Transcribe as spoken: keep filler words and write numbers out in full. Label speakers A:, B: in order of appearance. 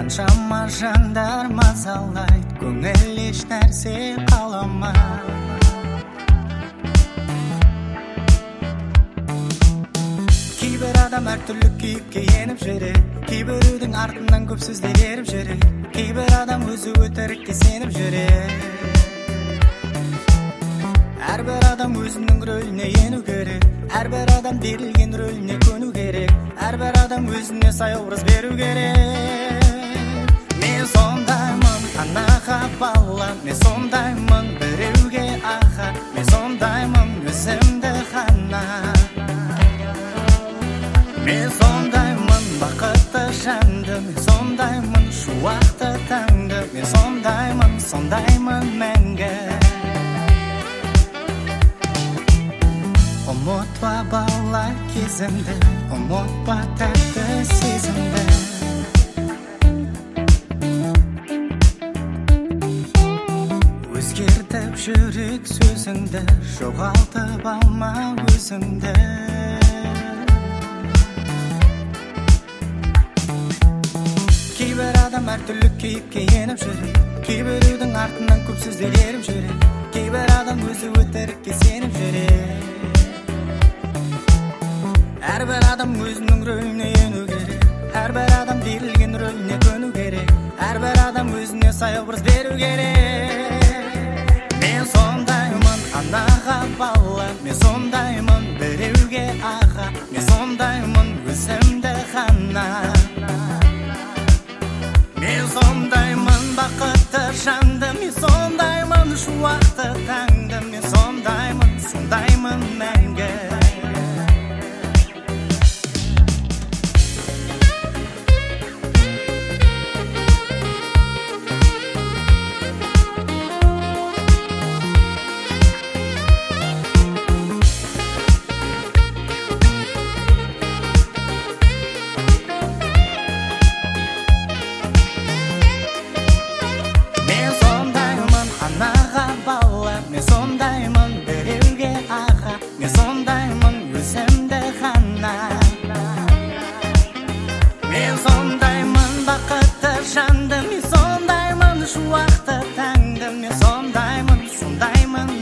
A: Qanşama жандар мазалайды, көңіл еш нәрсе қаламайды. Кейбір адам әртүрлі күйікке еніп жүреді, кейбіреудің артынан көп сөздер еріп жүреді, кейбір адам өзі өтірікке сеніп жүреді. Әрбір адам өзінің рөліне ену керек, әрбір адам берілген рөліне көну керек, әрбір адам өзіне сай образ беру керек. Мен сондаймын анаға бала, мен сондаймын біреуге аға, мен сондаймын өзімді ғана. Мен сондаймын бақытты жанды, мен сондаймын шуақты таңды, мен сондаймын, сондаймын мәңгі. Ұмытпа бала кезімді, ұмытпа тәтті сезімді. Өзгертіп жүрек сөзіңді, жоғалтып алма өзіңді. Кейбір адам әртүрлі күйікке еніп жүреді, кейбіреудің артынан көп сөздер еріп жүреді, кейбір адам өзі өтірікке сеніп жүреді. Әрбір адам өзінің рөліне ену керек, әрбір адам берілген рөліне көну керек, әрбір адам өзіне сай образ беру керек. Мен сондаймын анаға бала, мен сондаймын біреуге аға, мен сондаймын өзімді ғана. Мен сондаймын бақытты жанды, мен сондаймын шуақты таңды, мен сондаймын, сондаймын мәңгі. Мен сондаймын біреуге аға, мен сондаймын өзімді ғана. Мен сондаймын бақытты жанды, мен сондаймын шуақты таңды, мен сондаймын, сондаймын